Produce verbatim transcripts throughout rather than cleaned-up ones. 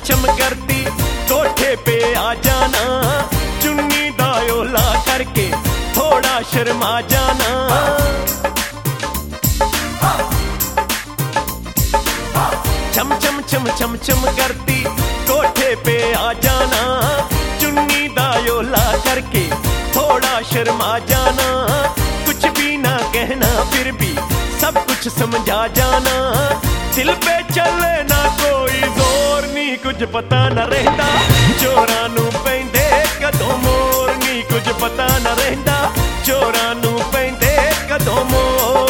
चम करती कोठे पे आ जाना, चुन्नी दा ओला करके थोड़ा शर्मा जाना। चम चम चम चम चम करती कोठे पे आ जाना, चुन्नी दा ओला करके थोड़ा शर्मा जाना। कुछ भी ना कहना फिर भी सब कुछ समझा जाना, दिल पे चले ना कोई जोर नी, कुछ पता न रहता चोरां नू पैंदे कदों मोर नी, कुछ पता न रहता चोरां नू पैंदे कदों मोर।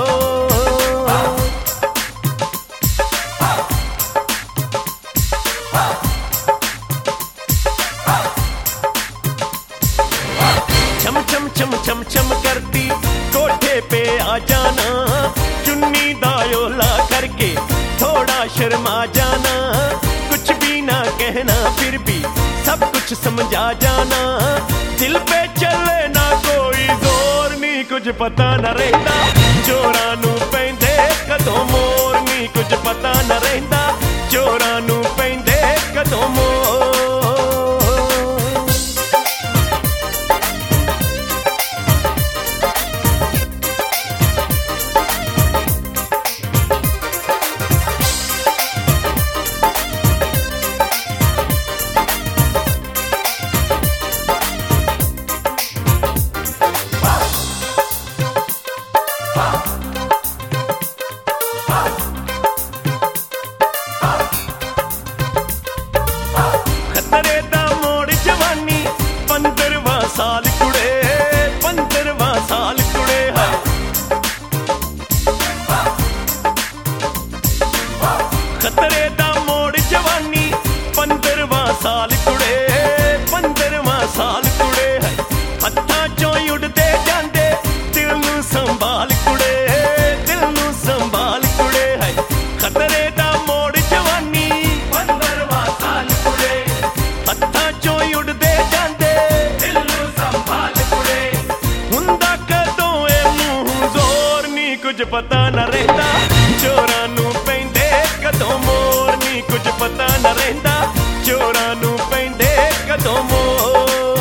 चम चम चम चम चम करती कोठे पे आ जाना, चुन्नी दा ओला करके थोड़ा शर्मा जाना। कुछ भी ना कहना फिर भी सब कुछ समझा जाना, दिल पे चले ना कोई जोर नी, कुछ पता न रहता चोरां नू पैंदे कदों मोर नी, कुछ पता न रहता चोरां नू पैंदे कदों मोर। खतरे दा मोड़ जवानी पंद्रहवां साल कुड़े, पंद्रहवां साल कुड़े है। खतरे दा मोड़ जवानी पंद्रहवां साल कुड़े, पंद्रहवां साल कुड़े है। हत्थां चों उड़दे जांदे दिल नू संभाल कुड़े, दिल नू संभाल कुड़े है। खतरे दा मोड़ जवानी पंद्रहवां साल कुड़े, हत्थां चों उड़दे जांदे दिल नू संभाल कुड़े। हुंदा कदों ए मूंह जोर नी, कुछ पता न रहता चोरां नू पैंदे कदों मोर नी, कुछ पता न रहता चोरां नू पैंदे कदों मोर।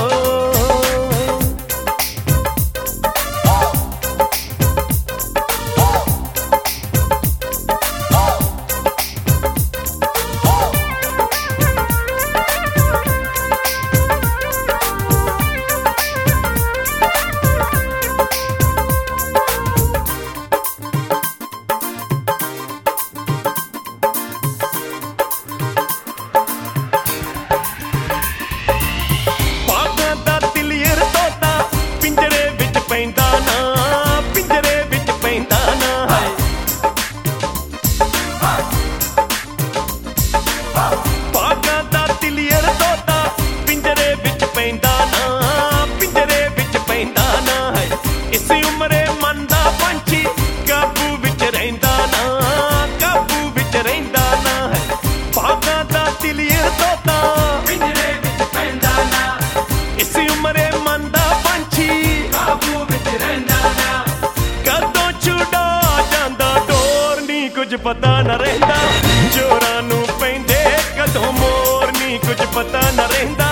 कुछ पता न रहता चोरां नू पैंदे कदों मोर नी, कुछ पता न रहता